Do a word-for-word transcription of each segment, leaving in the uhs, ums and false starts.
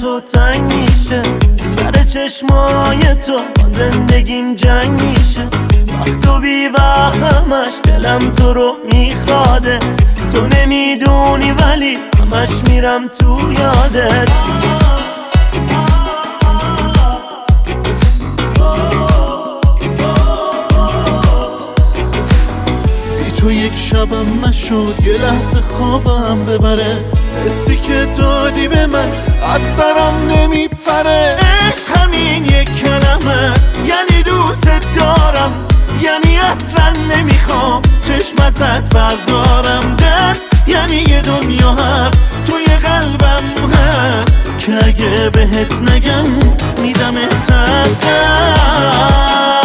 تو تنگ میشه، سر چشمای تو با زندگیم جنگ میشه. وقت و بی وقت همش دلم تو رو میخوادت، تو نمیدونی ولی همش میرم تو یادت. تو یک شبم نشد یه لحظه خوابم ببره، حسی که دادی به من از سرم نمیپره. عشق همین یک کلمه است، یعنی دوست دارم، یعنی اصلا نمیخوام چشم ازت بردارم. درد یعنی یه دنیا حرف توی قلبم هست که اگه بهت نگم میدمت از دست.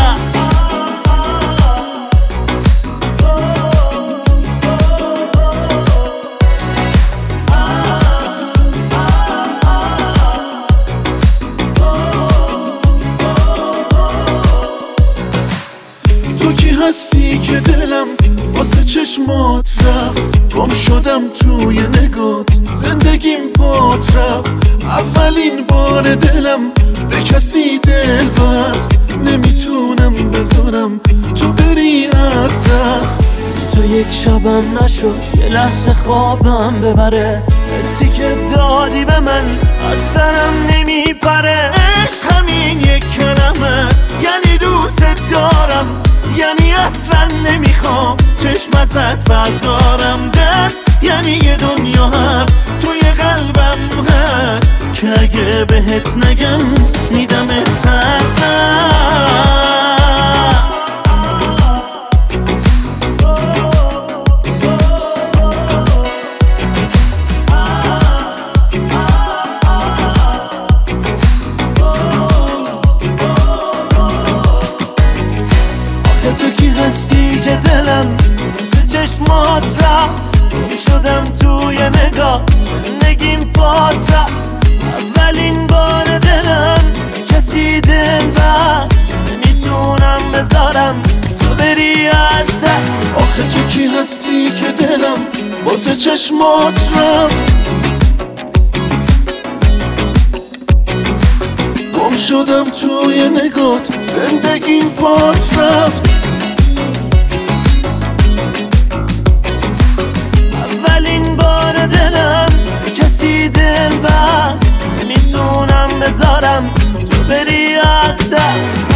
هستی که دلم واسه چشمات رفت، گم شدم توی نگات، زندگیم پات رفت. اولین بار دلم به کسی دل بست، نمیتونم بذارم تو بری از دست. تو یک شبم نشد یه لحظه خوابم ببره، حسی که دادی به من از سرم نمیپره. عشق همین یک کلمه است، یعنی دوست دارم، یعنی اصلا نمیخوام چشم ازت بردارم. درد یعنی یه دنیا حرف توی قلبم هست که اگه بهت نگم میدمت از دست. تو کی هستی که دلم مثل چشمات رفت، گم شدم توی نگاه، زندگیم پات رفت. اولین بار دلم کسی دل بست، نمیتونم بذارم تو بری از دست. آخه تو کی هستی که دلم واسه چشمات رفت، گم شدم توی نگات، زندگیم پات رفت. اولین بار دلم کسی دل بست، نمیتونم بذارم تو بری از دست.